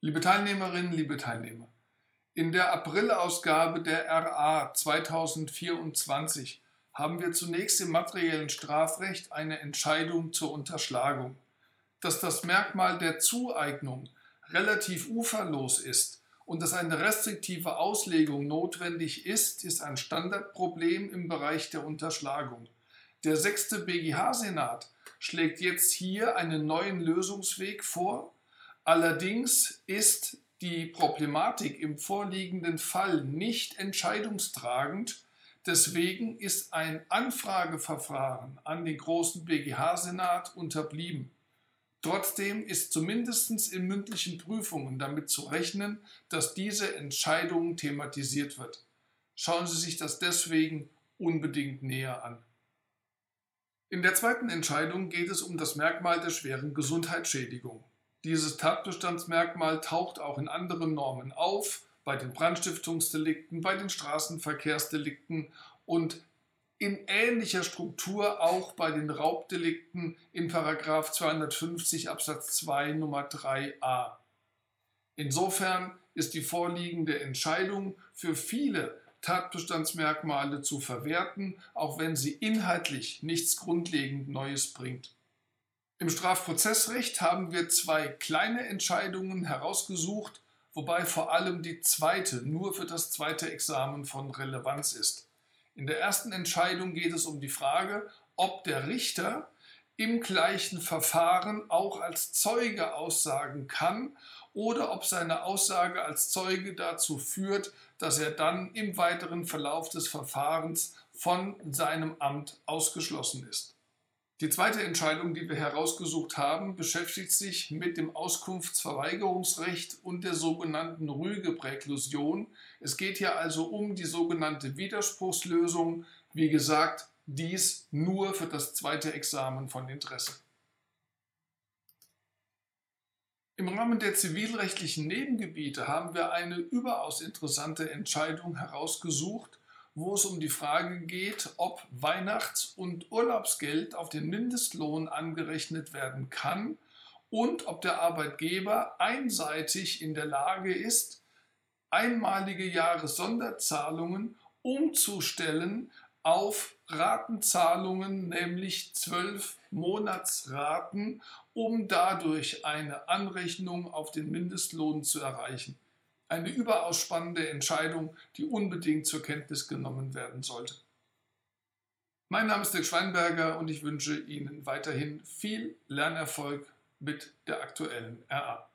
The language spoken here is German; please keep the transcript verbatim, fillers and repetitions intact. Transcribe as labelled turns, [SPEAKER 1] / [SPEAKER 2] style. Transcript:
[SPEAKER 1] Liebe Teilnehmerinnen, liebe Teilnehmer, in der Aprilausgabe der R A zweitausendvierundzwanzig haben wir zunächst im materiellen Strafrecht eine Entscheidung zur Unterschlagung. Dass das Merkmal der Zueignung relativ uferlos ist und dass eine restriktive Auslegung notwendig ist, ist ein Standardproblem im Bereich der Unterschlagung. Der sechste B G H-Senat schlägt jetzt hier einen neuen Lösungsweg vor. Allerdings ist die Problematik im vorliegenden Fall nicht entscheidungstragend. Deswegen ist ein Anfrageverfahren an den großen B G H-Senat unterblieben. Trotzdem ist zumindest in mündlichen Prüfungen damit zu rechnen, dass diese Entscheidung thematisiert wird. Schauen Sie sich das deswegen unbedingt näher an. In der zweiten Entscheidung geht es um das Merkmal der schweren Gesundheitsschädigung. Dieses Tatbestandsmerkmal taucht auch in anderen Normen auf, bei den Brandstiftungsdelikten, bei den Straßenverkehrsdelikten und in ähnlicher Struktur auch bei den Raubdelikten in Paragraph zweihundertfünfzig Absatz zwei Nummer drei a. Insofern ist die vorliegende Entscheidung für viele Tatbestandsmerkmale zu verwerten, auch wenn sie inhaltlich nichts grundlegend Neues bringt. Im Strafprozessrecht haben wir zwei kleine Entscheidungen herausgesucht, wobei vor allem die zweite nur für das zweite Examen von Relevanz ist. In der ersten Entscheidung geht es um die Frage, ob der Richter im gleichen Verfahren auch als Zeuge aussagen kann oder ob seine Aussage als Zeuge dazu führt, dass er dann im weiteren Verlauf des Verfahrens von seinem Amt ausgeschlossen ist. Die zweite Entscheidung, die wir herausgesucht haben, beschäftigt sich mit dem Auskunftsverweigerungsrecht und der sogenannten Rügepräklusion. Es geht hier also um die sogenannte Widerspruchslösung. Wie gesagt, dies nur für das zweite Examen von Interesse. Im Rahmen der zivilrechtlichen Nebengebiete haben wir eine überaus interessante Entscheidung herausgesucht, wo es um die Frage geht, ob Weihnachts- und Urlaubsgeld auf den Mindestlohn angerechnet werden kann und ob der Arbeitgeber einseitig in der Lage ist, einmalige Jahressonderzahlungen umzustellen auf Ratenzahlungen, nämlich zwölf Monatsraten, um dadurch eine Anrechnung auf den Mindestlohn zu erreichen. Eine überaus spannende Entscheidung, die unbedingt zur Kenntnis genommen werden sollte. Mein Name ist Dirk Schweinberger und ich wünsche Ihnen weiterhin viel Lernerfolg mit der aktuellen R A.